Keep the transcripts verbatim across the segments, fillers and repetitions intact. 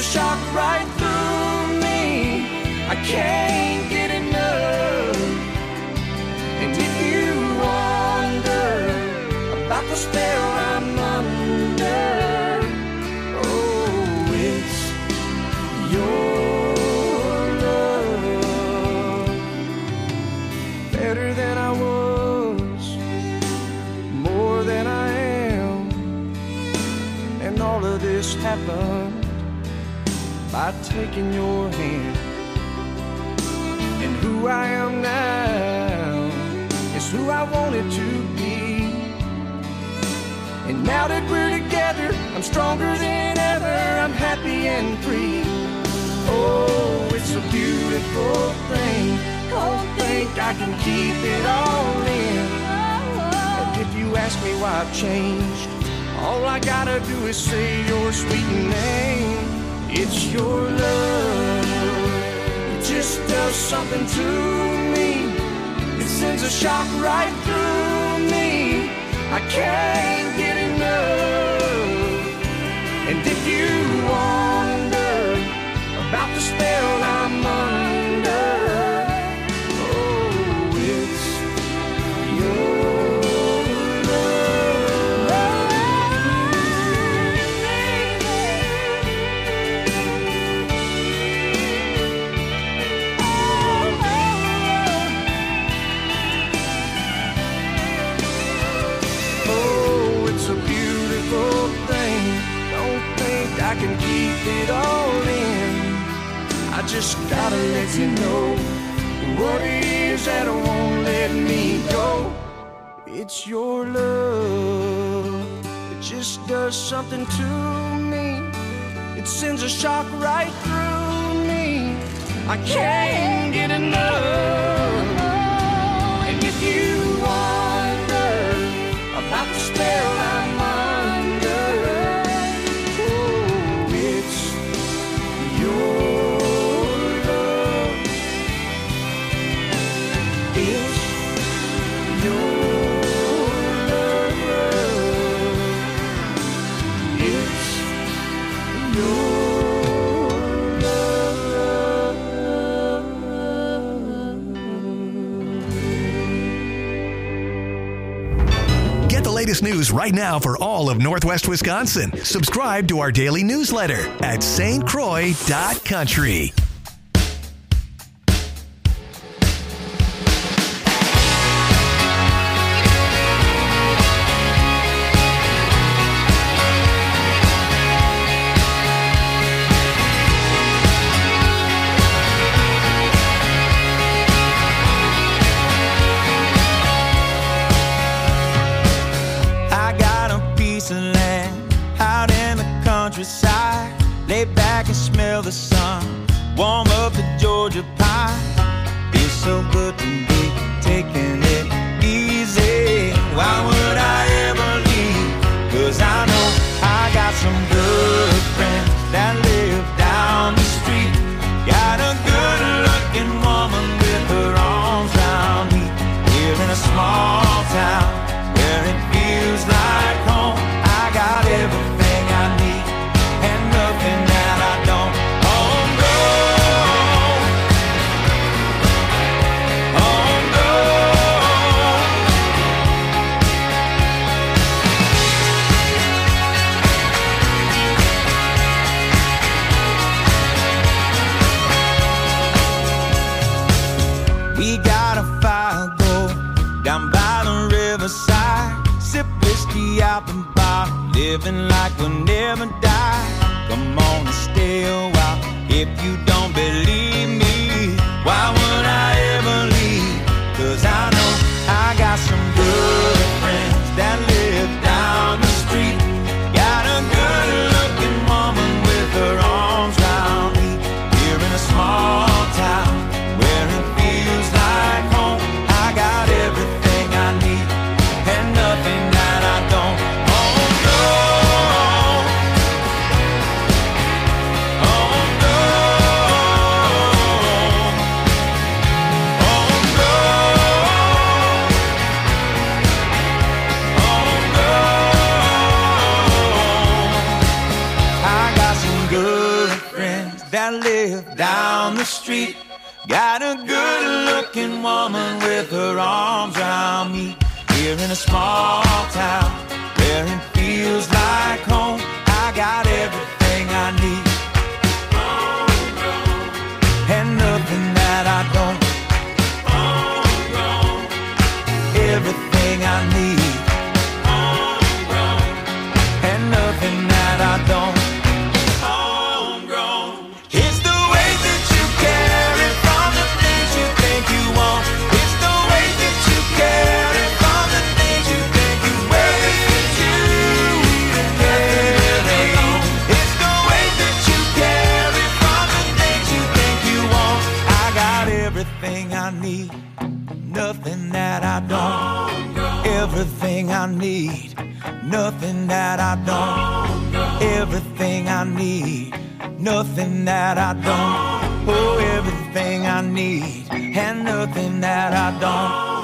a shock right through me. I can't get enough. And if you wonder about the spell I'm under, oh, it's your love. Better than I was, more than I am. And all of this happened by taking your hand. And who I am now is who I wanted to be. And now that we're together, I'm stronger than ever. I'm happy and free. Oh, it's a beautiful thing. Don't think I can keep it all in. And if you ask me why I've changed, all I gotta do is say your sweet name. It's your love. It just does something to me. It sends a shock right through me. I can't get enough. And if you wonder about the spell I'm under, oh, it's your I can keep it all in. I just gotta let you know what it is that won't let me go. It's your love. It just does something to me. It sends a shock right through me. I can't get enough. And if you wonder about the spell I'm under, latest news right now for all of Northwest Wisconsin. Subscribe to our daily newsletter at S T Croix dot country. Lay back and smell the sun, warm up the Georgia pie. Feels so good to be taking it easy. Why would I ever leave? 'Cause I know I got some good friends that live down the street. Got a good looking woman with her arms around me. Here in a small town where it feels like home. I got everything I need and nothing that I don't. Oh no, oh no. We got a fire go down by the riverside. Sip whiskey out the bar, living like we'll never die. Come on and stay a while. If you don't believe me, why would I ever leave? 'Cause I know I got some good friends that live down the street. Got a good looking woman with her arms round me. Here in a small town where it feels like home. I got everything I need and nothing that I don't. Oh no, oh no. that live down the street. Got a good-looking woman with her arms around me. Here in a small town where it feels like home, I got everything I need and nothing that I don't. Everything I need and nothing that I don't. Homegrown. It's the way that you carry from the things you think you want. It's the way that you carry from the things you think you wear. It's you carry. It's the way that you carry from the things you think you want. I got everything I need, nothing that I don't. Everything I need, nothing that I don't. Everything I need, nothing that I don't. Oh, everything I need, and nothing that I don't.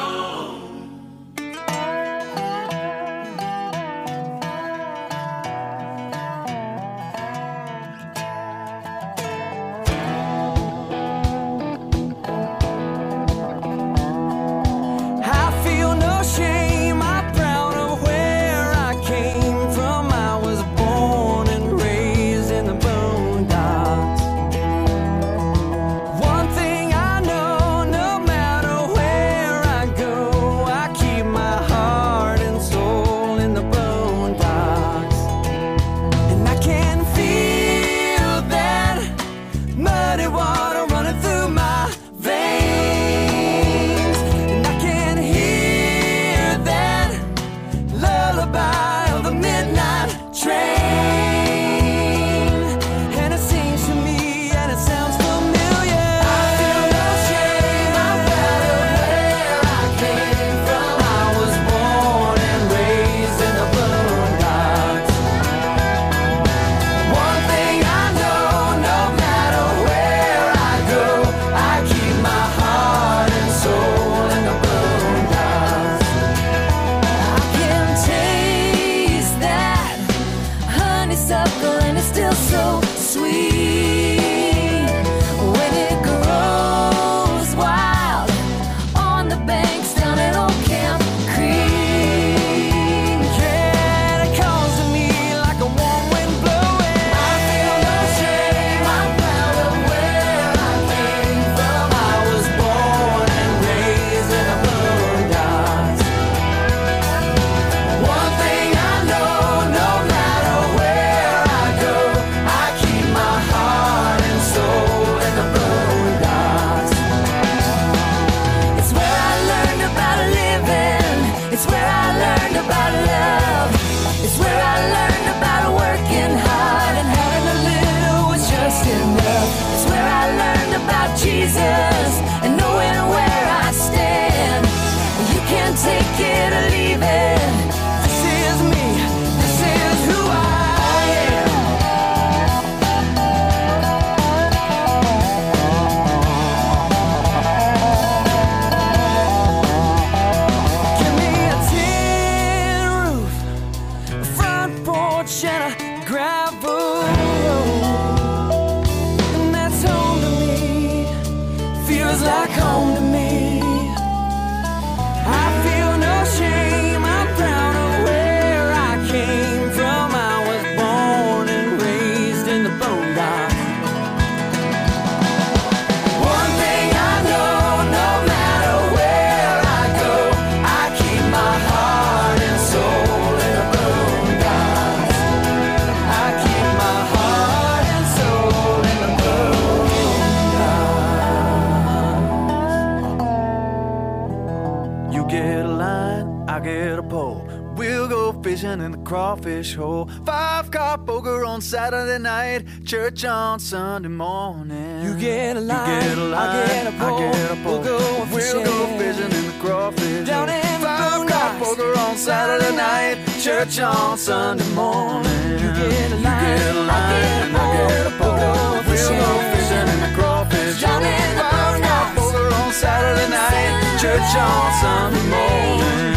In the crawfish hole, five car poker on Saturday night, church on Sunday morning. You get a line, you get a line, I get a pole, I get a pole. We'll go fishing, we'll go fishing in the crawfish down hole. in Five car poker on Saturday night, church on Sunday morning. You get a line, you get a line, I get a pole. We'll go fishing in the crawfish down hole. in the Five car poker on Saturday night, church on Sunday morning.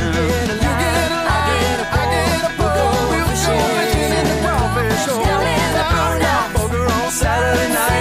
Saturday night.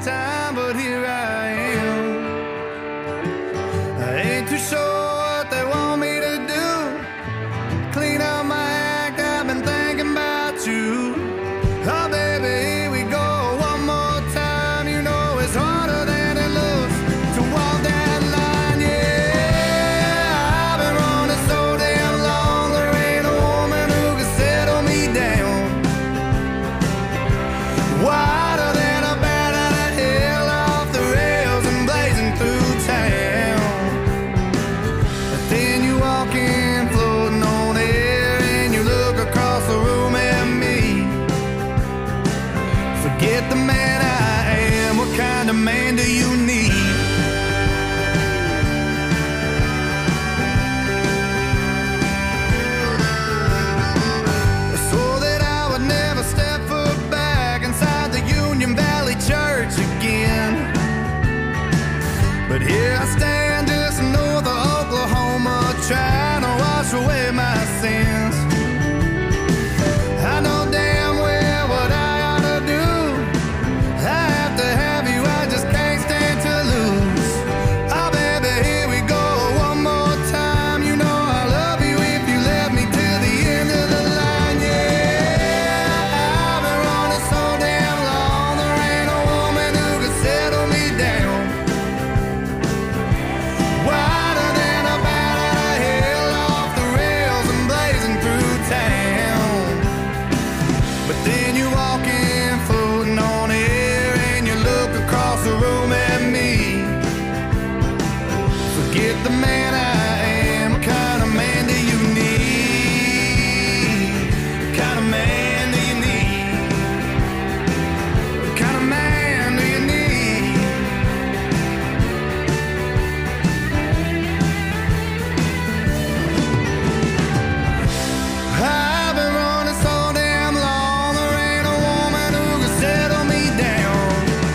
time, but here I am. I ain't too sure what they want me to do. Clean up my act, I've been thinking about you. Oh baby, here we go one more time. You know it's harder than it looks to walk that line, yeah. I've been running so damn long, there ain't a woman who can settle me down. Wider than a bat out of hell, off the rails and blazing through town. But then you walk in, floating on air, and you look across the room at me. Forget the man I am, what kind of man do you need? I swore that I would never step foot back inside the Union Valley Church again. But here I stand just north of Oklahoma, trying to wash away my sins. I know damn well what I ought to do. I have to have you, I just can't stand to lose. Oh baby, here we go one more time. You know I love you if you let me till the end of the line, yeah. I've been running so damn long, there ain't a woman who can settle me down. Wider than a bat out of hell, off the rails and blazing through town. But then you walk in, floating on air, and you look across the room at me. Forget the man I am, what kind of man do you need? What kind of man do you need? What kind of man do you need? I've been running so damn long, there ain't a woman who can settle me down.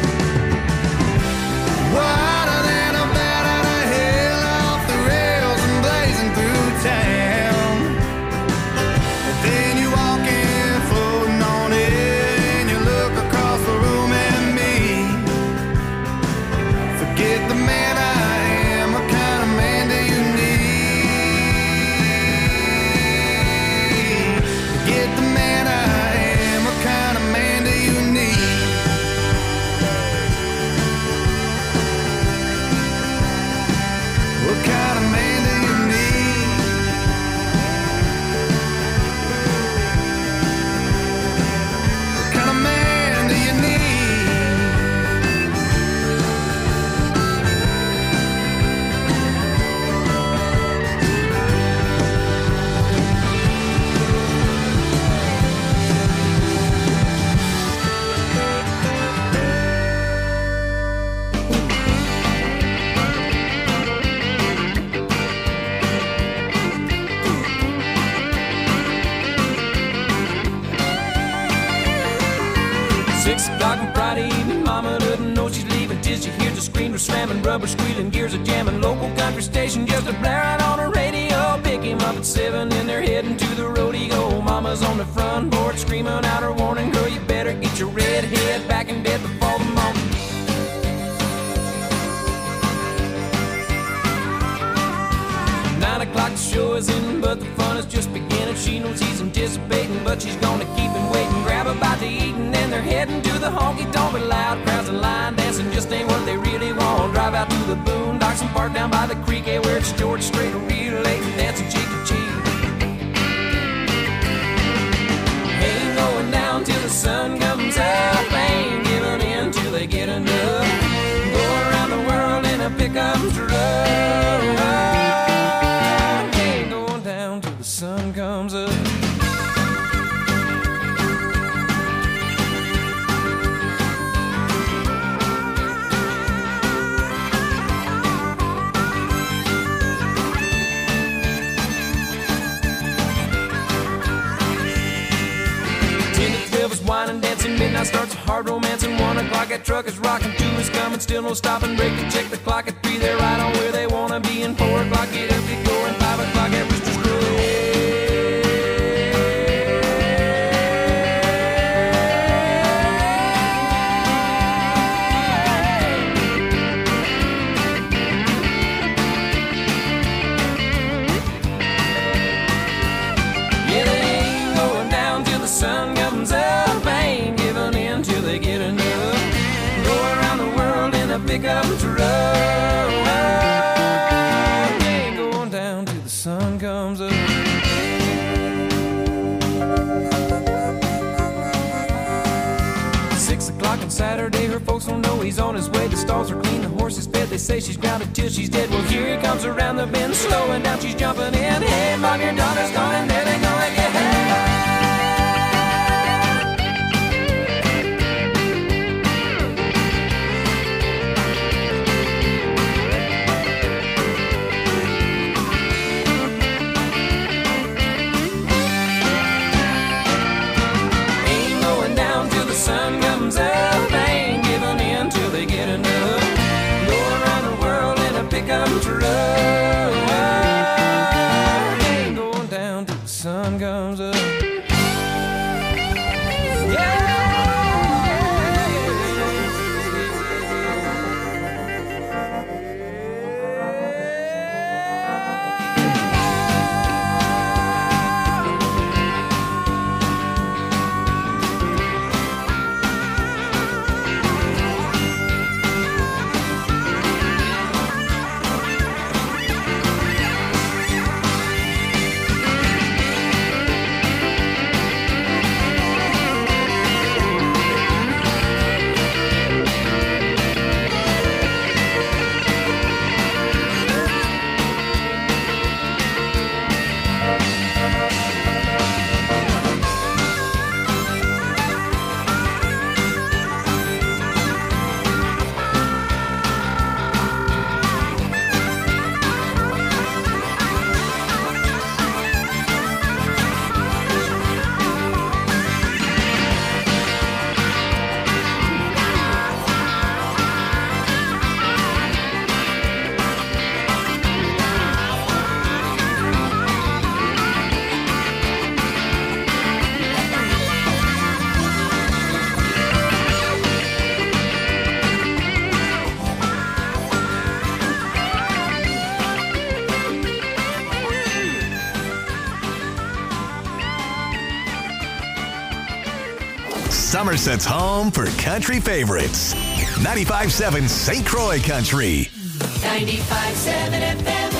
Wider than a bat out of hell, off the rails and blazing through town. And then you walk in, floating on air, and you look across the room at me. Forget the man I am, what kind of man do you need? Forget the man I am, what kind of man do you need? What kind of man do you need? What kind of man do you need? Six o'clock on Friday evening, mama doesn't know she's leaving till she hears the screen slamming, rubber squealing, gears are jamming. Local country station just a blaring on the radio. Pick him up at seven and they're heading to the rodeo. Mama's on the front porch screaming out her warning, girl, you better get your red head back in bed before the morning. Nine o'clock the show is in, but the fun is just beginning. She knows he's anticipating, but she's gonna keep him waiting. Grab a bite to eat and then they're heading to the honky-tonk. But loud crowds and line dancing just ain't what they really want. Drive out to the boondocks and park down by the creek, eh, where it's George Strait relating, dancing cheek to cheek. Ain't going down till the sun comes up, ain't giving in till they get enough. Go around the world in a pickup truck. Ain't going down till the sun comes up. Midnight starts a hard romance and one o'clock that truck is rocking. Two is coming, still no stopping. Break to check the clock at three. They're right on where they wanna be. And four o'clock get up, get going. Five o'clock at Rooster's Crow. comes up. Six o'clock on Saturday, her folks don't know he's on his way. The stalls are clean, the horse is fed. They say she's grounded till she's dead. Well, here he comes around the bend, slowing down, she's jumping in. Hey, mom, your daughter's gone, and there they go again. Somerset's home for country favorites. ninety-five point seven Saint Croix Country. ninety-five point seven F M.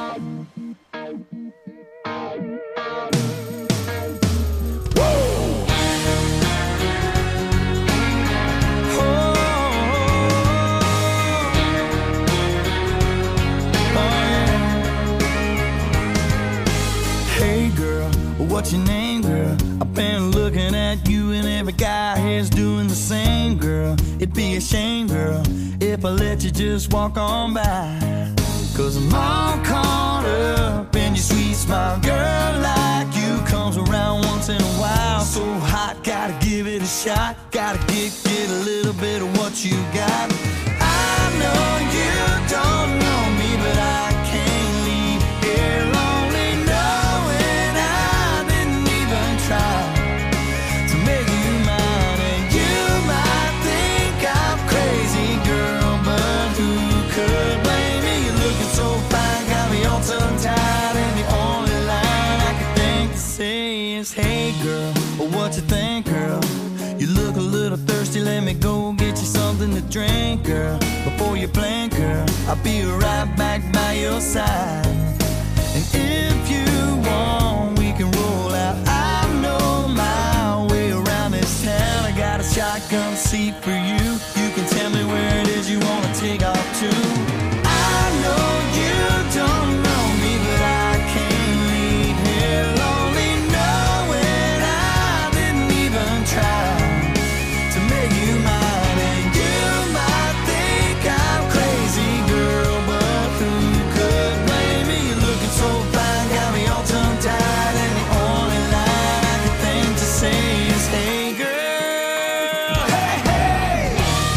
What's your name, girl? I've been looking at you and every guy here's doing the same, girl. It'd be a shame, girl, if I let you just walk on by. Cause I'm all caught up in your sweet smile. Girl like you comes around once in a while. So hot, gotta give it a shot. Gotta get, get a little bit of what you got. I know you don't know me, but I can't leave here lonely knowing I didn't even try to make you mine. And you might think I'm crazy, girl, but who could blame me? You're looking so fine, got me all tongue-tied, and the only line I can think to say is, hey girl, what you think, girl? You look a little thirsty, let me go get you something to drink, girl. Before you blink, girl, I'll be right back by your side. And if you want, we can roll out. I know my way around this town. I got a shotgun seat for you. You can tell me where it is you want to take off to. I know you don't know me, but I can't leave here lonely knowing I didn't even try to make you mine. And you might think I'm crazy, girl, but who could blame me? You're looking so fine, got me all tongue-tied, and the only line I can think to say is, hey girl, hey, hey.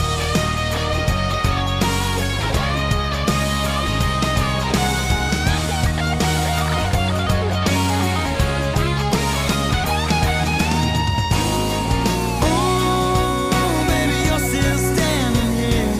Ooh, baby, you're still standing here.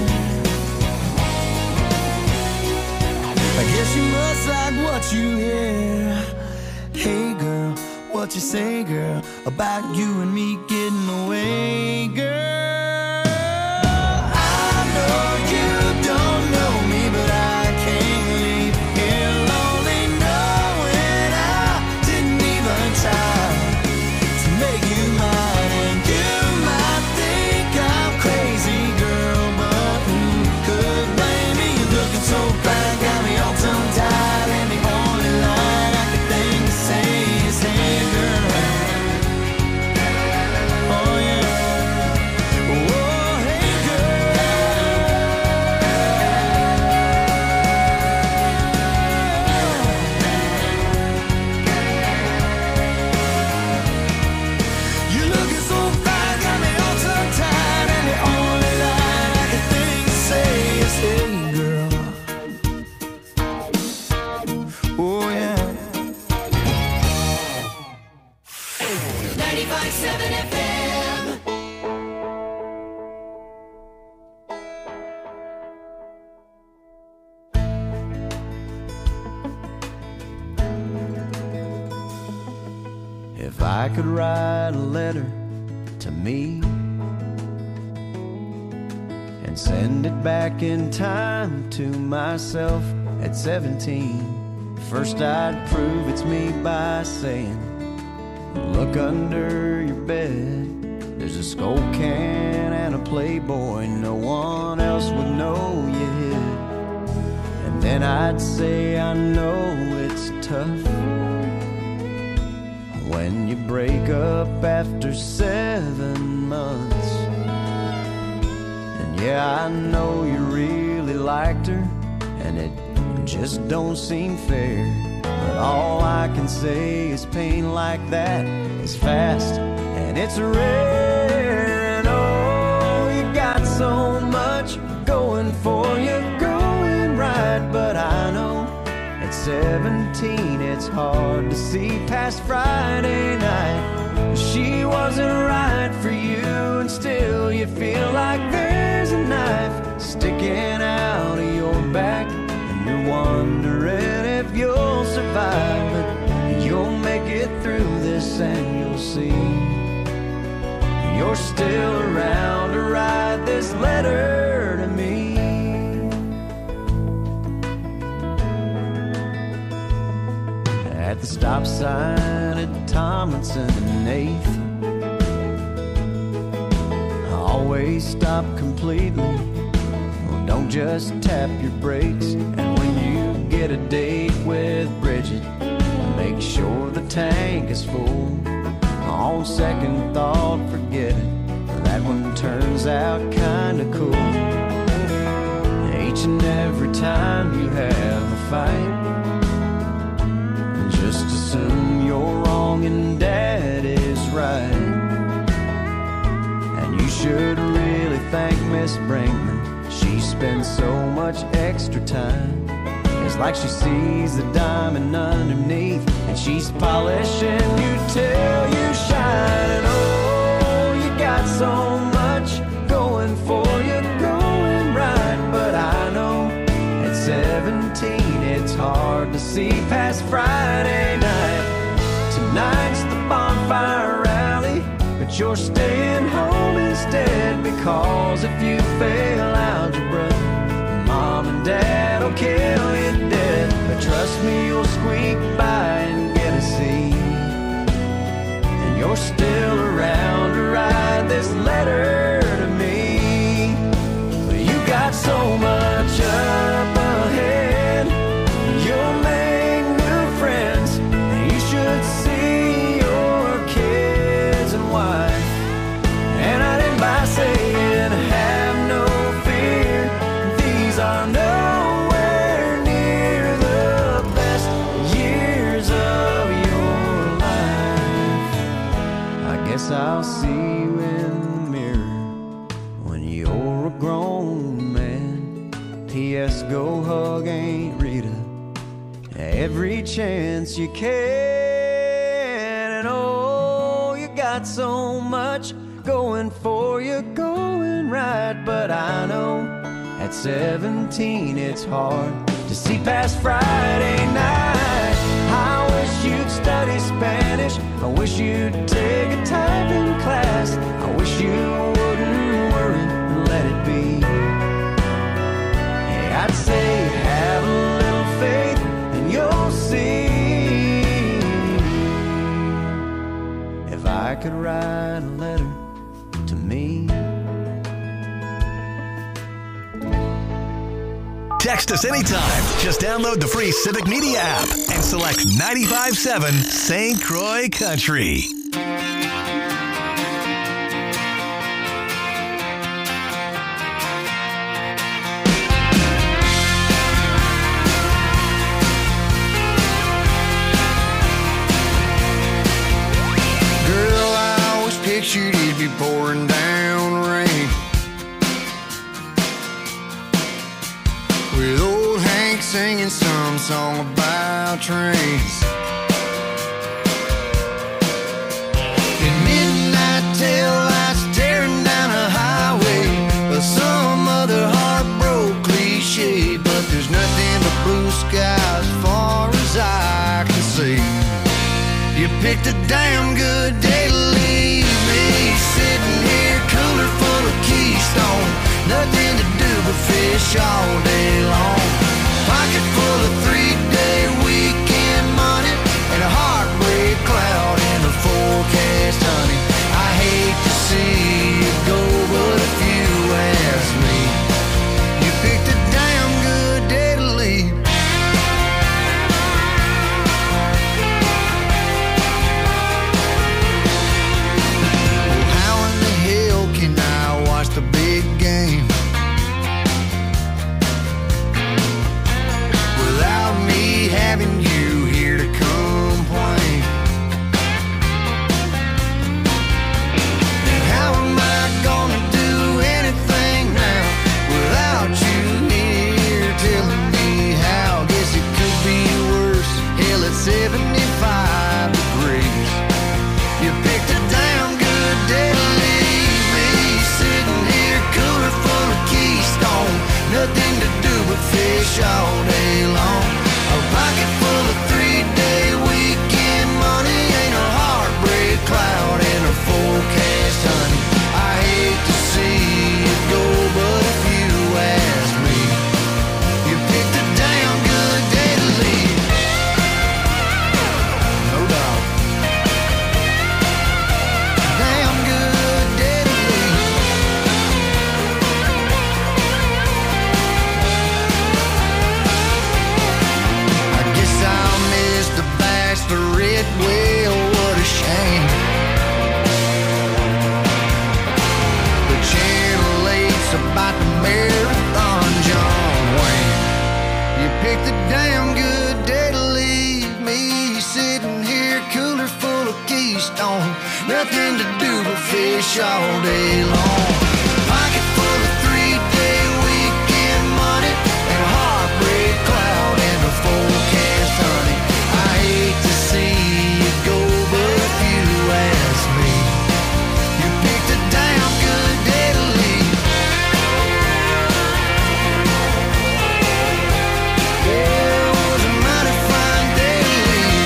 I guess you must like what you hear. Hey girl, what you say, girl, about you and me getting away, girl? I know you don't know me, but I can't leave here lonely knowing If I could write a letter to me and send it back in time to myself at seventeen, first I'd prove it's me by saying, look under your bed, there's a Skull can and a Playboy no one else would know you hid. And then I'd say, I know it's tough when you break up after seven months. And yeah, I know you really liked her, and it just don't seem fair. But all I can say is pain like that is fast and it's rare. And oh, you got so much going for you, going right. But I know at seventeen it's hard to see past Friday night. She wasn't right for you, and still you feel like there's a knife sticking out of your back. You're wondering if you'll survive, but you'll make it through this and you'll see you're still around to write this letter to me. At the stop sign at Tomlinson and eighth, I always stop completely. Don't just tap your brakes. And when you get a date with Bridget, make sure the tank is full. On second thought, forget it, that one turns out kinda cool. Each and every time you have a fight, just assume you're wrong and Dad is right. And you should really thank Miss Brinkman. She spends so much extra time. It's like she sees the diamond underneath, and she's polishing you till you shine. And oh, you got so much going for you, going right. But I know at seventeen it's hard to see past Friday night. Tonight's the bonfire rally, but you're staying home instead, because if you fail algebra, Mom and Dad will kill you dead. But trust me, you'll squeak by and get a C, and you're still around to write this letter to me. But you got so much up ahead, you'll make new friends, and you should see your kids and wife. And I didn't by saying have no fear, these are nowhere near the best years of your life. I guess I'll see you in the mirror when you're a grown man. P S go hug Aunt Rita every chance you can. And oh, you got so much going for you, going right. But I know at seventeen it's hard to see past Friday night. I wish you'd study Spanish, I wish you'd take a typing class, I wish you wouldn't worry and let it be. Hey, I'd say have a little faith and you'll see. If I could write a letter to me. Text us anytime. Just download the free Civic Media app and select ninety-five point seven Saint Croix Country. Girl, I always pictured you'd be pouring down rain with old Hank singing some song about trains. And midnight tail lights tearing down a highway, or some other heartbroken cliche. But there's nothing but blue skies as far as I can see. You picked a damn good day to leave me sitting here, cooler full of Keystone. Nothing to do but fish all day long. Pocket full of three-day weekend money and a heartbreak cloud in the forecast, honey. I hate to see you go, but if you ask me, you picked a damn good day to leave. Oh, how in the hell can I watch the big game without me having you here to complain? And how am I gonna do anything now without you here telling me how? Guess it could be worse. Hell, it's seventy-five degrees. You picked a damn good day to leave me sitting here, cooler full of Keystone. Nothing to do but fish all day long. A pocket full of three-day weekend money ain't a heartbreak cloud in a forecast, honey. I hate to see you go, but if you ask me, you picked a damn good day to leave. No doubt. Damn good day to leave. I guess I'll miss the bachelorette. Well, what a shame. The Channel eight's about the marathon, John Wayne. You picked a damn good day to leave me sitting here, cooler full of Keystone. Nothing to do but fish all day long. Pocket full of three-day weekend money and a heartbreak cloud in the forecast, honey. I hate to see you go, but if you ask me, you picked a damn good day to leave. Yeah, it was a mighty fine day to leave.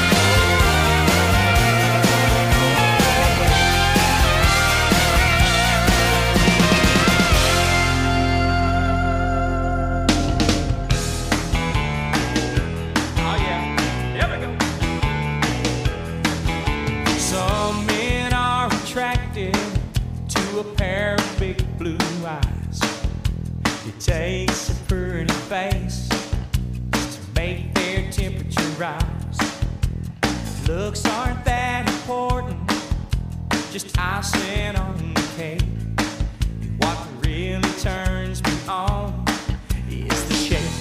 Oh yeah, here we go. Some men are attracted to a pair of big blue eyes. It takes a pretty face to make their temperature rise. Looks aren't that important, just icing on the cake. What really turns me on is the shape.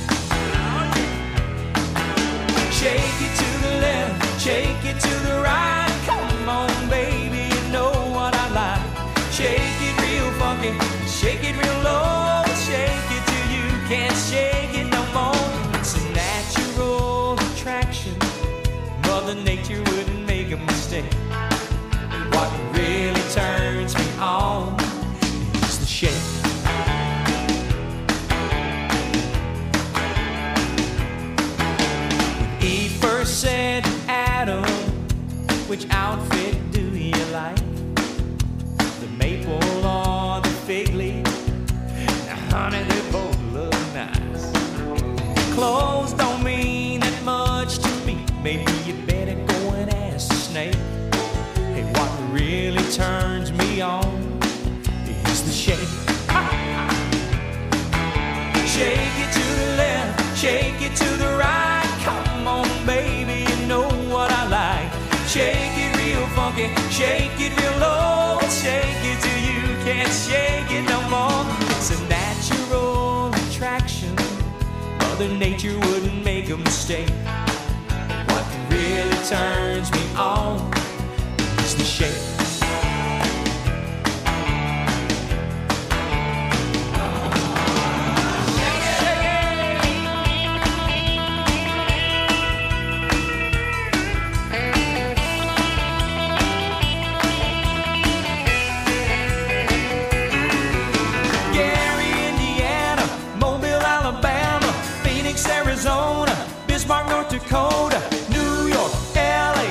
Shake it to the left, shake it to the right. Come on, baby, you know what I like. Shake it real funky, shake it real low. Shake it till you can't shake it no more. It's a natural attraction, Mother Nature wouldn't make a mistake. What really turns me on is the shape. When Eve first said to Adam, which outfit do you like? The maple or the fig leaf? Now, honey, they both look nice. Clothes don't mean that much to me. Maybe you better go and ask the snake. Hey, what really turns me on is the shape. Shake it to the left, shake it to the right. Come on, baby, you know what I like. Shake it real funky, shake it real low. Shake it till you can't shake it no more. It's a natural attraction, Mother Nature wouldn't make a mistake. What really turns me on is the shape. Arizona, Bismarck, North Dakota, New York, L A,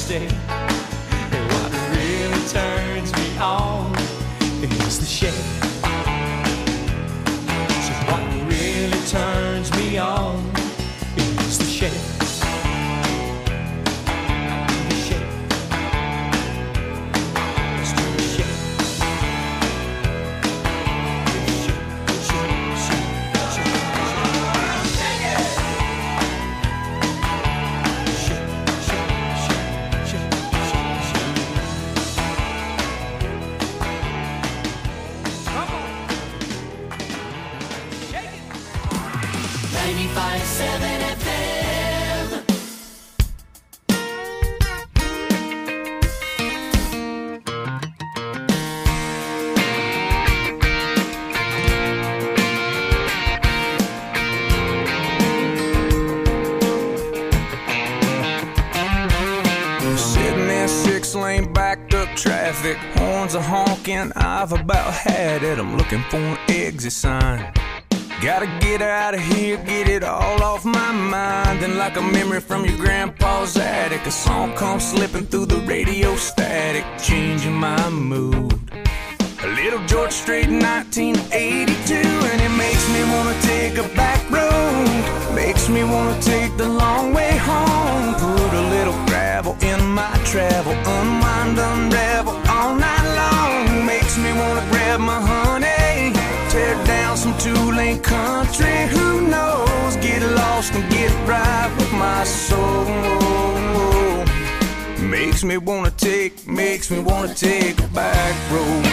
stay. And what really turns me on is the shade. So what really turns me on is the shade. ninety-five seven F M. Sitting in six-lane backed up traffic, horns are honking, I've about had it. I'm looking for an exit sign. Gotta get out of here, get it all off my mind. And like a memory from your grandpa's attic, a song comes slipping through the radio static, changing my mood. A little George Strait, nineteen eighty-two, and it makes me wanna take a back road. Makes me wanna take the long way home. Put a little gravel in my travel, unwind, unravel all night long. Makes me wanna grab my honey, tear down some two-lane country. Who knows? Get lost and get right with my soul. Makes me wanna take, makes me wanna take a back road.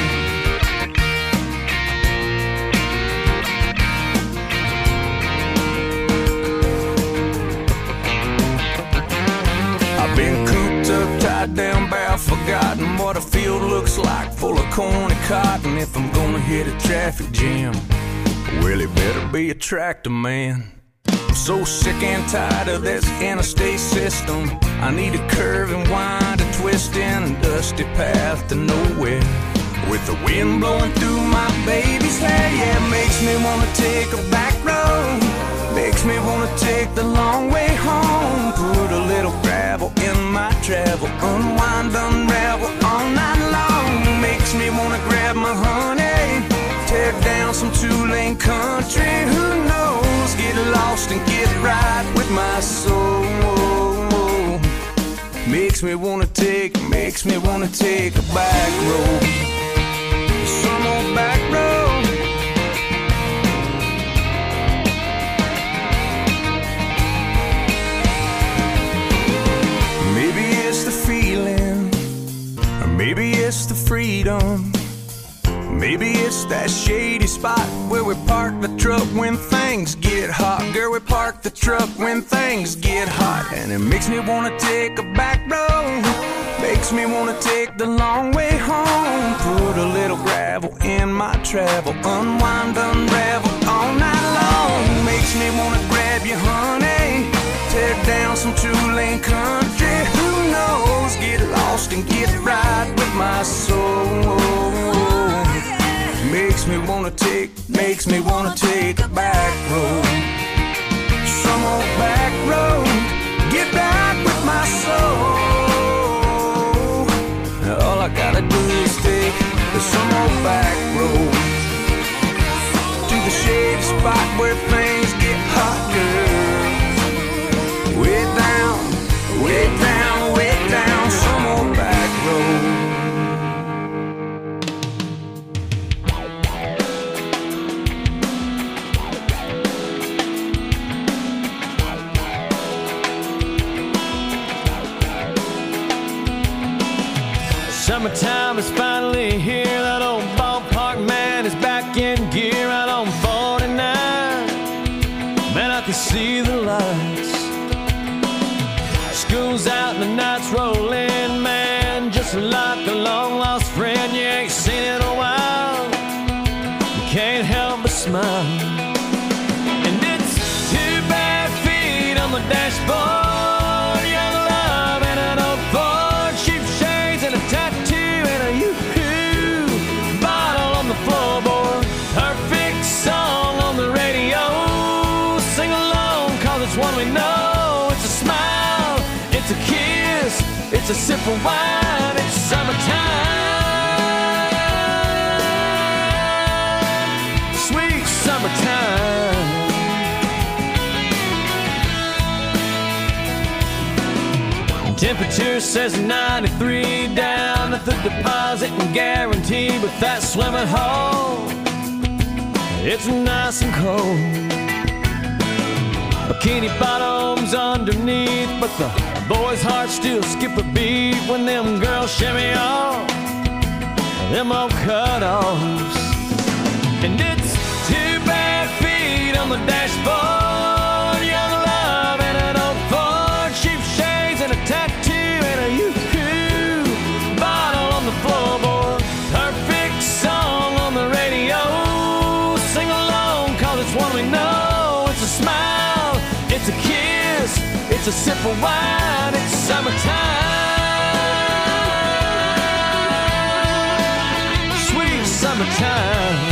I've been cooped up, tied down, bow, forgotten what a field looks like, full of corn and cotton. If I'm gonna hit a traffic jam, well, it better be a tractor man. I'm so sick and tired of this interstate system. I need a curve and wind, a twist in a dusty path to nowhere, with the wind blowing through my baby's hair. Yeah, it makes me wanna take a back road. Makes me wanna take the long way home. Put a little gravel in my travel, unwind, unravel all night long. Makes me wanna grab my honey, tear down some two-lane country. Who knows? Get lost and get right with my soul. Makes me wanna take, makes me wanna take a back road. Some old back road. Maybe it's the feeling, or maybe it's the freedom. Maybe it's that shady spot where we park the truck when things get hot. Girl, we park the truck when things get hot. And it makes me wanna take a back road. Makes me wanna take the long way home. Put a little gravel in my travel, unwind, unravel all night long. Makes me wanna grab you, honey, tear down some two-lane country. Who knows? Get lost and get right with my soul. Makes me wanna take, makes me wanna take a back road. Some old back road, get back with my soul. All I gotta do is take some old back road to the shady spot where things get hot, girl. Way down, way down, way down, some old back road. Summertime is finally here. That old ballpark man is back in gear out on forty-nine. Man, I can see the lights. School's out and the night's rolling, man. Just like a long lost friend you ain't seen in a while. You can't help but smile. And it's two bare feet on the dashboard. It's a sip of wine, it's summertime. Sweet summertime. Temperature says ninety-three down at the deposit and guarantee, but that swimming hole, it's nice and cold. Bikini bottoms underneath, but the boys' hearts still skip a beat when them girls shimmy off them old cut-offs. And it's two bare feet on the dashboard, young love and an old Ford, cheap shades and a tattoo and a yoo-hoo bottle on the floorboard. Perfect song on the radio, sing along cause it's one we know. It's a smile, it's a kiss, it's a sip of wine, it's summertime. Sweet summertime.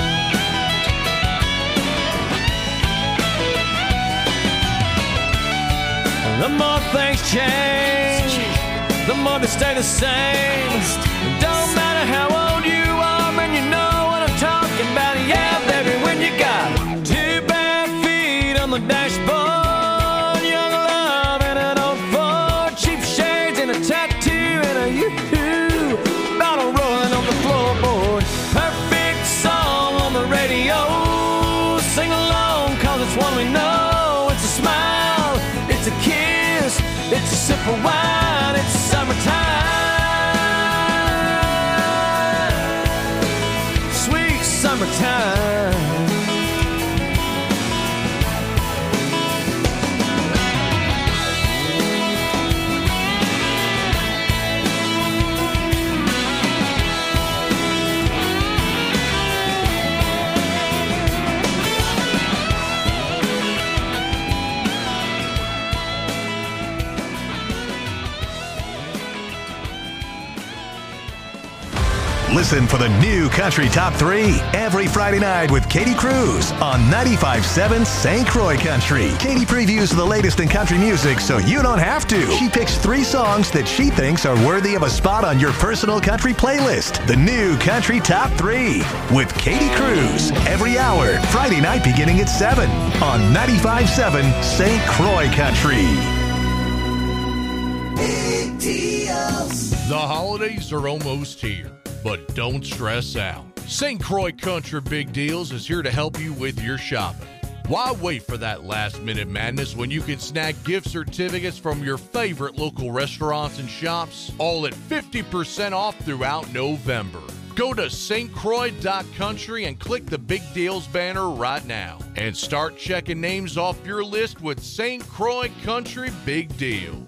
The more things change, the more they stay the same. Don't matter how old you are, man, you know what I'm talking about. Yeah, baby, when you got two bare feet on the dashboard, young love and an old Ford, cheap shades and a tattoo and a yoo-hoo bottle rolling on the floorboard. Perfect song on the radio, sing along cause it's one we know. It's a smile, it's a kiss, it's a sip of wine, it's summertime. Sweet summertime. Listen for the new Country Top three every Friday night with Katie Cruz on ninety-five point seven Saint Croix Country. Katie previews the latest in country music so you don't have to. She picks three songs that she thinks are worthy of a spot on your personal country playlist. The new Country Top three with Katie Cruz every hour, Friday night beginning at seven on ninety-five point seven Saint Croix Country. Big deals. The holidays are almost here, but don't stress out. Saint Croix Country Big Deals is here to help you with your shopping. Why wait for that last-minute madness when you can snag gift certificates from your favorite local restaurants and shops, all at fifty percent off throughout November? Go to S T Croix dot country and click the Big Deals banner right now and start checking names off your list with Saint Croix Country Big Deals.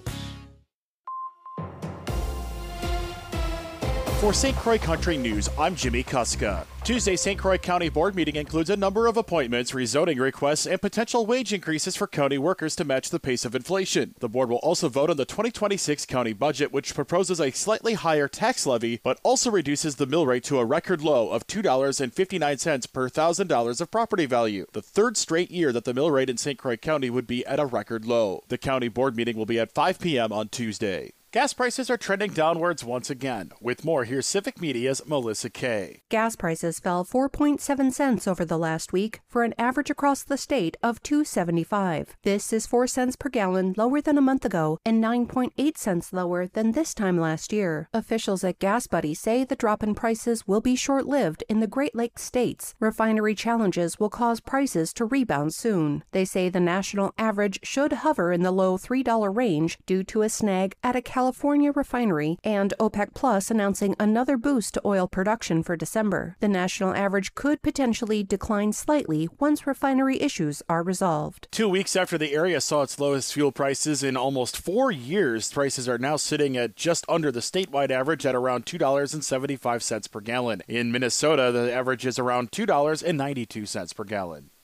For Saint Croix Country News, I'm Jimmy Kuska. Tuesday's Saint Croix County Board meeting includes a number of appointments, rezoning requests, and potential wage increases for county workers to match the pace of inflation. The board will also vote on the twenty twenty-six county budget, which proposes a slightly higher tax levy, but also reduces the mill rate to a record low of two dollars and fifty-nine cents per one thousand dollars of property value, the third straight year that the mill rate in Saint Croix County would be at a record low. The county board meeting will be at five p.m. on Tuesday. Gas prices are trending downwards once again. With more, here's Civic Media's Melissa Kay. Gas prices fell four point seven cents over the last week for an average across the state of two dollars and seventy-five cents. This is four cents per gallon lower than a month ago and nine point eight cents lower than this time last year. Officials at Gas Buddy say the drop in prices will be short-lived in the Great Lakes states. Refinery challenges will cause prices to rebound soon. They say the national average should hover in the low three dollars range due to a snag at a California California refinery and OPEC Plus announcing another boost to oil production for December. The national average could potentially decline slightly once refinery issues are resolved. Two weeks after the area saw its lowest fuel prices in almost four years, prices are now sitting at just under the statewide average at around two dollars and seventy-five cents per gallon. In Minnesota, the average is around two dollars and ninety-two cents per gallon.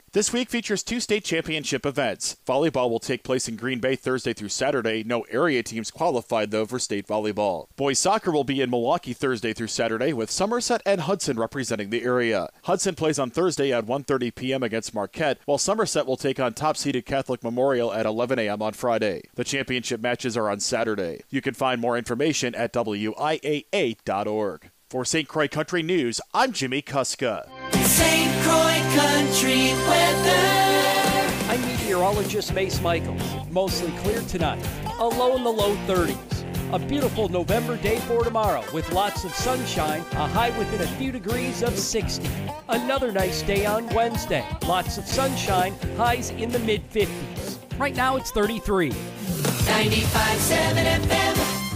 This week features two state championship events. Volleyball will take place in Green Bay Thursday through Saturday. No area teams qualified, though, for state volleyball. Boys soccer will be in Milwaukee Thursday through Saturday, with Somerset and Hudson representing the area. Hudson plays on Thursday at one thirty p.m. against Marquette, while Somerset will take on top-seeded Catholic Memorial at eleven a.m. on Friday. The championship matches are on Saturday. You can find more information at W I A A dot org. For Saint Croix Country News, I'm Jimmy Kuska. Saint Croix Country weather. I'm meteorologist Mace Michaels. Mostly clear tonight. A low in the low thirties. A beautiful November day for tomorrow with lots of sunshine, a high within a few degrees of sixty. Another nice day on Wednesday. Lots of sunshine, highs in the mid fifties. Right now it's thirty-three. ninety-five point seven F M.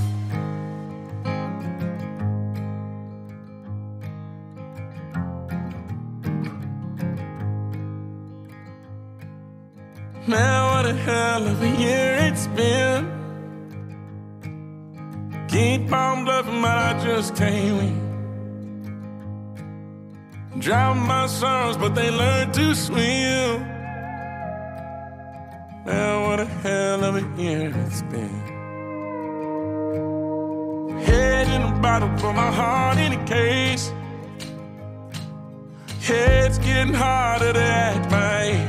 Man, what a hell of a year it's been. Keep on bluffing, but I just can't win. Drown my sorrows, but they learn to swim. Man, what a hell of a year it's been. Head in a bottle, but my heart in a case. Head's getting harder to act my age.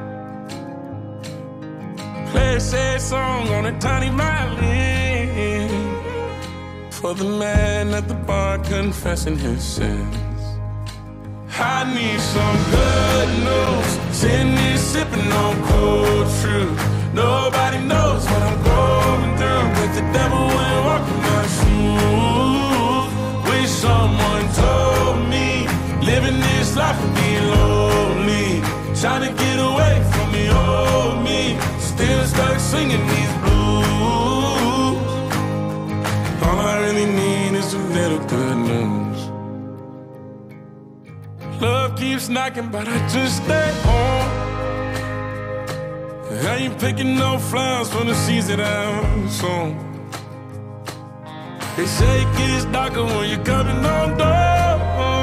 Play a sad song on a tiny violin for the man at the bar confessing his sins. I need some good news. Sitting here sipping on cold truth. Nobody knows what I'm going through, but the devil will walk in my shoes. Wish someone told me living this life would be lonely. Trying to get away from the old me. Still stuck singing these blues. All I really need is a little good news. Love keeps knocking, but I just stay home. I ain't picking no flowers for the seeds that I've sown. They say it gets darker when you're coming on door.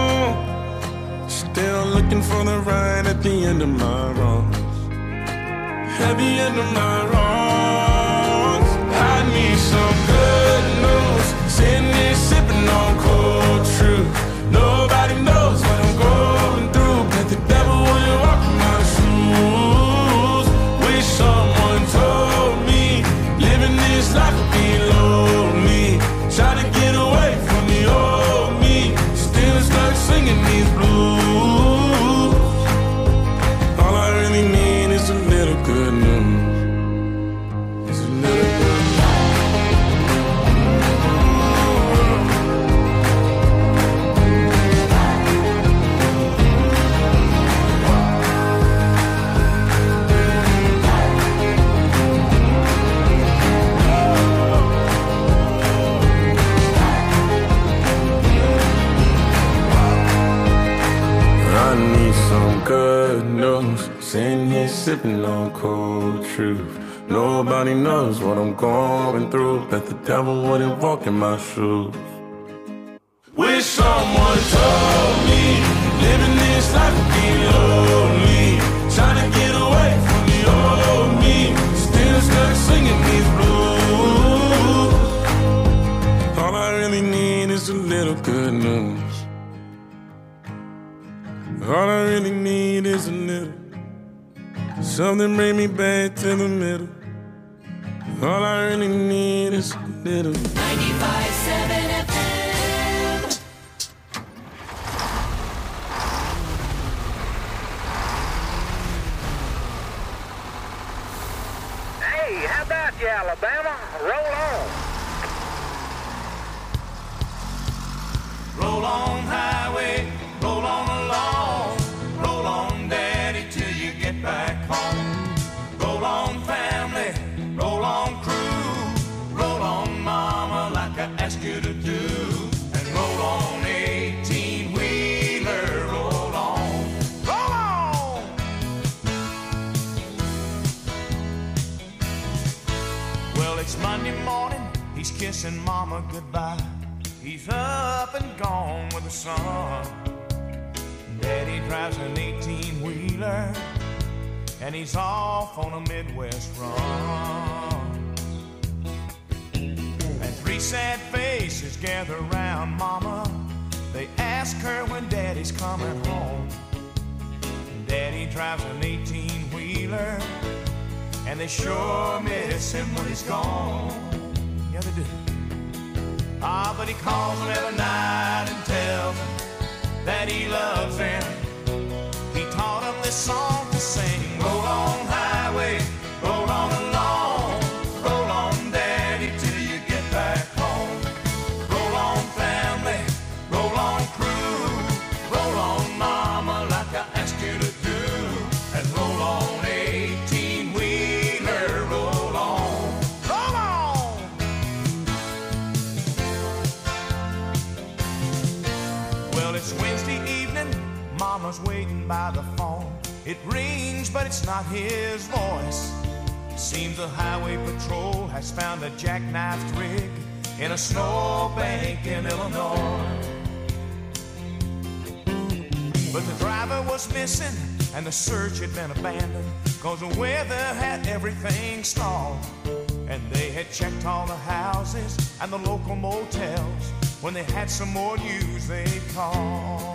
Still looking for the right at the end of my road. At the end of my wrongs, I need some good news. Sitting here sipping on cold truth. Nobody knows what I'm going through, but the devil will walk in my shoes. Wish someone told me living this life would be lonely. Try to get away from the old me. Still stuck singing these blues. All I really need is a little good news. It's a little good I need some good news. Sitting here sipping on cold truth. Nobody knows what I'm going through, but the devil wouldn't walk in my shoes. Wish someone told me living this life would be lonely. Trying to get away from the old me. Still stuck singing these blues. All I really need is a little good news. All I really need is a little. Something bring me back to the middle. All I really need is a little. ninety-five point seven F M. Hey, how about you, Alabama? Roll on. Roll on, highway, roll on along. Roll on, daddy, till you get back home. Roll on, family, roll on, crew. Roll on, mama, like I asked you to do. And roll on, eighteen-wheeler, roll on. Roll on! Well, it's Monday morning, he's kissing mama goodbye. He's up and gone with the sun. Daddy drives an eighteen-wheeler and he's off on a Midwest run. And three sad faces gather around Mama. They ask her when Daddy's coming home. Daddy drives an eighteen-wheeler, and they sure miss him when he's gone. Yeah, they do. Ah, but he calls them every night and tells them that he loves them. He taught them this song to sing. Roll on, highway, roll on along. Roll on, Daddy, till you get back home. Roll on, family, roll on, crew. Roll on, Mama, like I asked you to do. And roll on, eighteen-wheeler, roll on. Roll on! Well, it's Wednesday evening. Mama's waiting by the phone. It rings, but it's not his voice. Seems the highway patrol has found a jackknifed rig in a snowbank in Illinois. But the driver was missing and the search had been abandoned, 'cause the weather had everything stalled. And they had checked all the houses and the local motels. When they had some more news they'd call.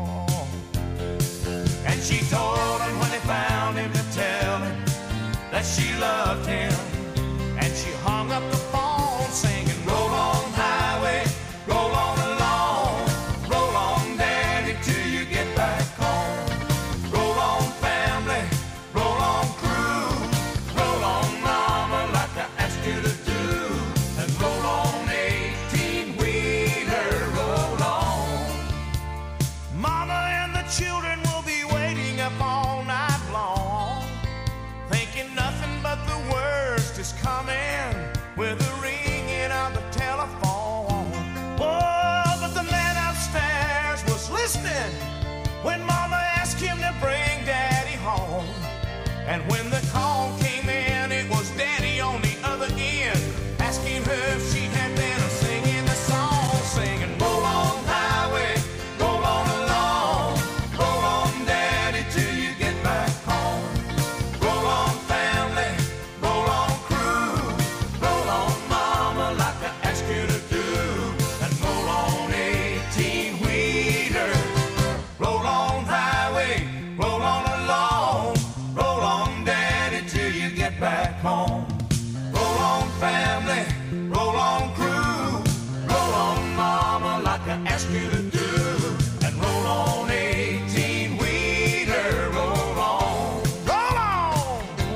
And she told him when they found him to tell him that she loved him. And she hung up the phone singing, roll on, highway, roll on along. Roll on, Daddy, till you get back home. Roll on, family, roll on, crew. Roll on, Mama, like I asked you to do. And roll on, eighteen-wheeler, roll on. Mama and the children will be waiting up all night long, thinking nothing but the worst is coming with the ringing of the telephone. Oh, but the man upstairs was listening when Mama asked him to bring Daddy home. And when the call came in, it was Daddy on the other end, asking her if she had been singing the song, singing, roll on, highway, roll on along. Roll on, Daddy, till you get back home. Roll on, family, roll on, crew. Roll on, Mama, like I asked you to do. And roll on, eighteen-wheeler. Roll on, highway, roll on along. Roll on, Daddy, till you get back home. Roll on, family, roll on, crew. Roll on, Mama, like I asked you to do. And roll on, eighteen-wheeler, roll on. Roll on!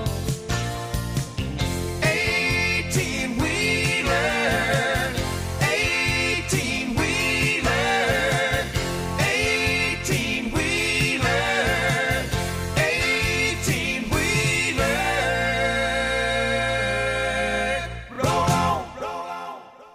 eighteen-wheeler, eighteen-wheeler, eighteen-wheeler, eighteen-wheeler. Roll on, roll on.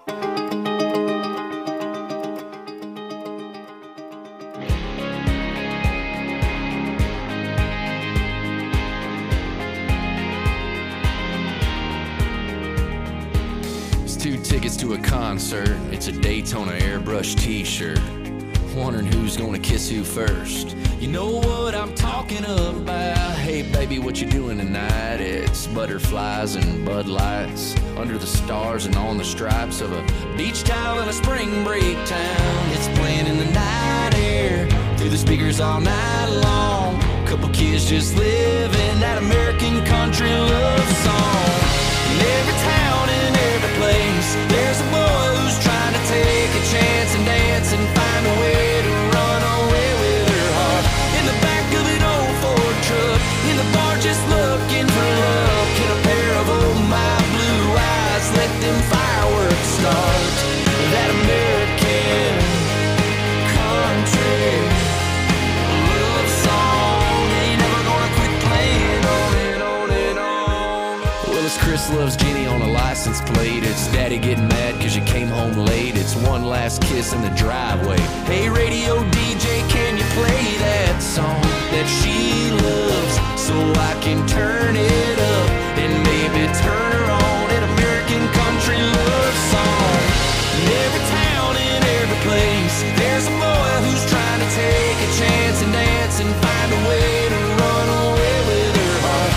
It's two tickets to a concert. It's a Daytona airbrush t-shirt. Wondering who's gonna kiss who first. You know what I'm talking about. Hey baby, what you doing tonight? It's butterflies and Bud Lights under the stars and on the stripes of a beach towel in a spring break town. It's playing in the night air through the speakers all night long. Couple kids just living that American country love song. In every town and every place, there's a boy who's trying to take a chance and dance and find a way to run away with her heart. In the back of an old Ford truck, in the bar just looking for love. Can a pair of old my blue eyes let them fireworks start? That American country love song ain't never gonna quit playing on and on and on. Well, it's Chris loves Jenny on a license plate. It's Daddy getting mad cause you came home late. It's one last kiss in the driveway. Hey radio D J, can you play that song that she loves so I can turn it up and maybe turn her on? An American country love song. In every town, in every place, there's a boy who's trying to take a chance and dance and find a way to run away with her heart.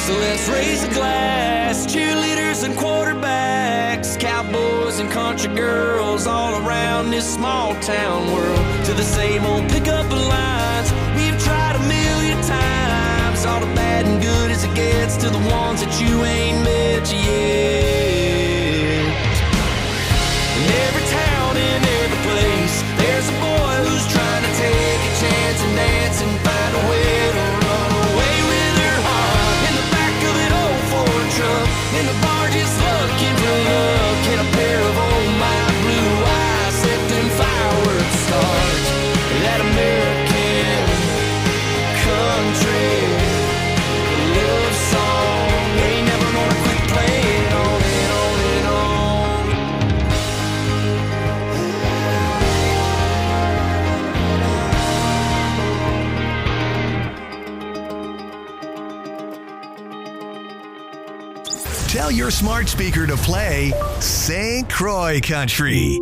So let's raise a glass, cheerleaders and quarterbacks, cowboys and country girls all around this small town world. To the same old pickup lines we've tried a million times, all the bad and good as it gets to the ones that you ain't met yet. In every town, in every place, there's a boy who's trying to take a chance and dance and find a way to run away with her heart. In the back of an old Ford truck, in the bar just looking for love. Can a pair of old my blue eyes let them fireworks start? That American country love song ain't never gonna quit playing on and on and on. Tell your smart speaker to play Saint Croix Country.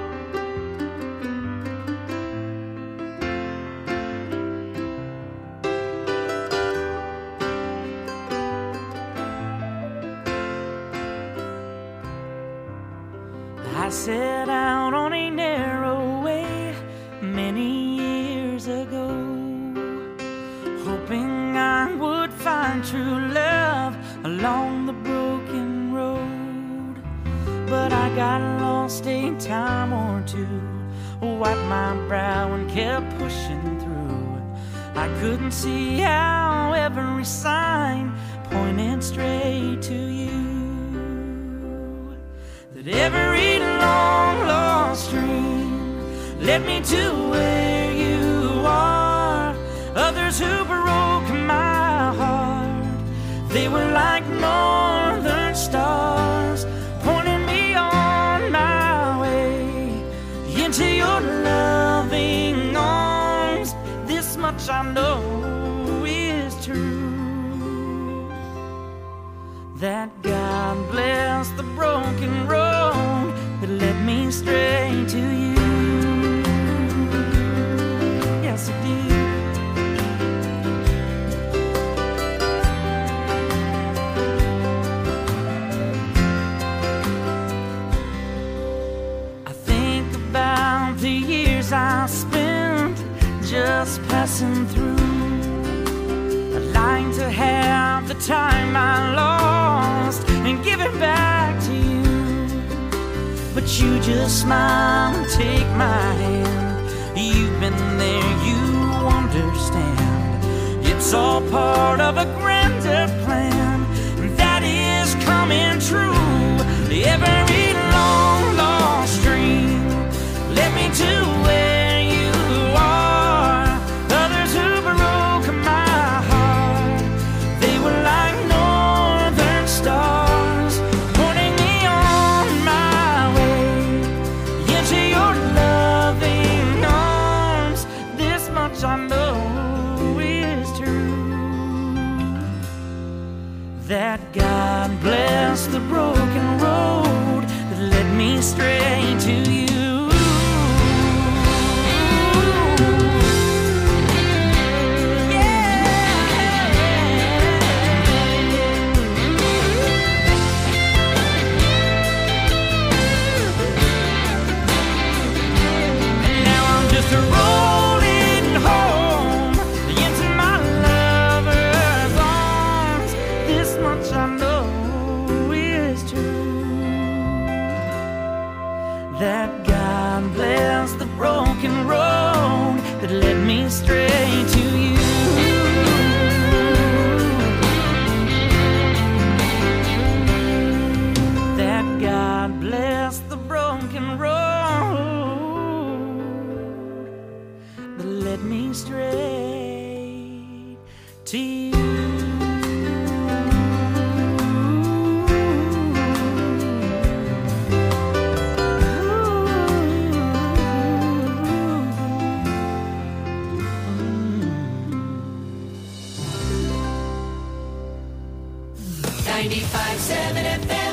I set out on a narrow way many years ago, hoping I would find true love along the broken road. But I got lost a time or two, wiped my brow and kept pushing through. I couldn't see how every sign pointed straight to you. That every long lost dream led me to where you are. Others who broke my heart, they were like northern stars, pointing me on my way into your loving arms. This much I know is true, that God bless the broken road that led me straight to you. Yes, it did. I think about the years I spent just passing through, lying to have the time I lost and give it back to you. But you just smile and take my hand. You've been there, you understand. It's all part of a grander plan that is coming true. Every long lost dream led me to where you are. Others who broke my heart, they were like northern stars, pointing me on my way into your loving arms. This much I know is true, that God bless the broken road that led me straight to you. Rolling home into my lover's arms. This much I know is true, that God bless the broken road that led me straight to you. That God bless the broken road that led me straight to you. ninety-five seven F M.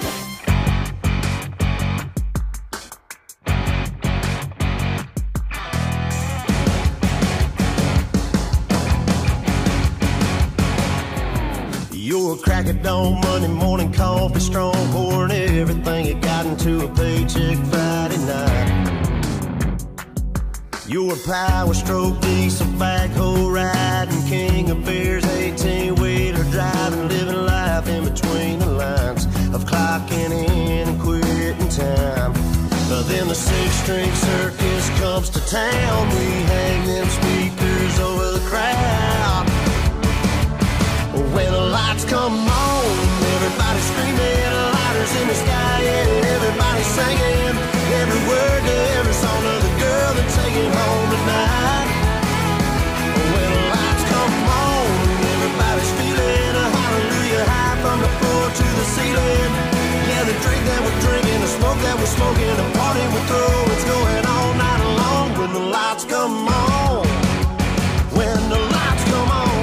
You're a crack crack of dawn, Monday morning coffee strong, pouring everything you got into a paycheck Friday night. You're a power stroke, diesel backhoe riding, king of beers, eighteen-wheeler driving, living life in between the lines of clocking in and quitting time. But then the six-string circus comes to town, we hang them speakers over the crowd. When the lights come on, everybody's screaming, lighters in the sky, and everybody's singing every word to every song of the girl they're taking home tonight. When the lights come on, everybody's feeling a hallelujah high from the floor to the ceiling. Yeah, the drink that we're drinking, the smoke that we're smoking, the party we're throwing, it's going all night long. When the lights come on, when the lights come on.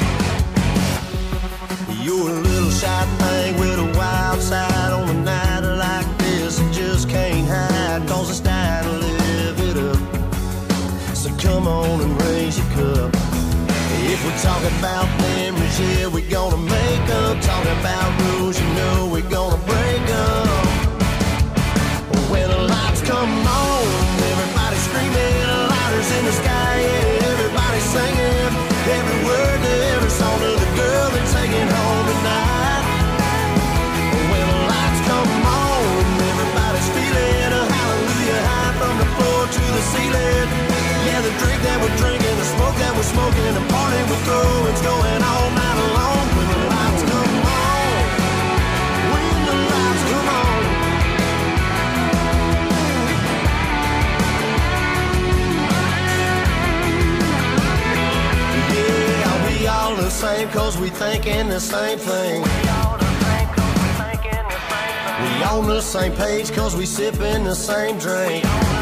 You're a little shy thing with a wild side on a night like this. You just can't hide, cause it's time to live it up. So come on and raise your cup. If we're talking about memories, yeah, we're gonna make up. Talking about rules, you know we're gonna break up. When the lights come on, everybody's screaming, lighters in the sky, yeah, everybody's singing every word to every song of the girl they're taking home tonight. When the lights come on, everybody's feeling a hallelujah high from the floor to the ceiling. Yeah, the drink that we're drinking, the smoke that we're smoking, the party we're throwing, it's going all night long. When the lights come on, when the lights come on. Yeah, we all the same cause we thinking the same thing. We on the same page cause we sipping the same drink.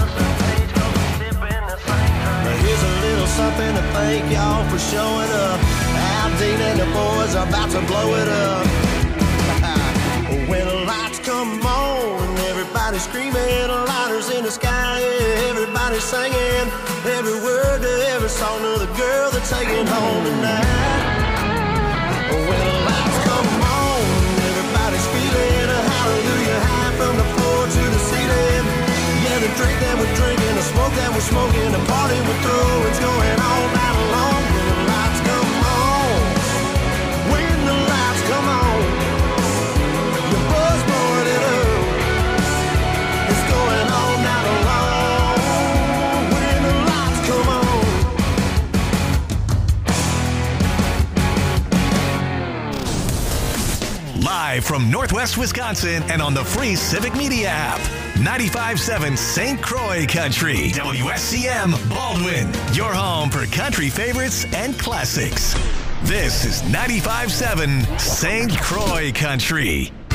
Here's a little something to thank y'all for showing up. Al Dean and the boys are about to blow it up. When the lights come on, everybody's screaming, lighters in the sky, yeah, everybody's singing every word to every song of the girl they're taking home tonight. When the lights come on, everybody's feeling a hallelujah high from the floor to the ceiling. Yeah, the drink that we're drinking, the smoke that we're smoking, the party we're through, it's going all night long. When the lights come on, when the lights come on, your buzz blowing it up, it's going all night long. When the lights come on. Live from Northwest Wisconsin and on the free Civic Media app. ninety-five point seven Saint Croix Country. W S C M Baldwin. Your home for country favorites and classics. This is ninety-five point seven Saint Croix Country.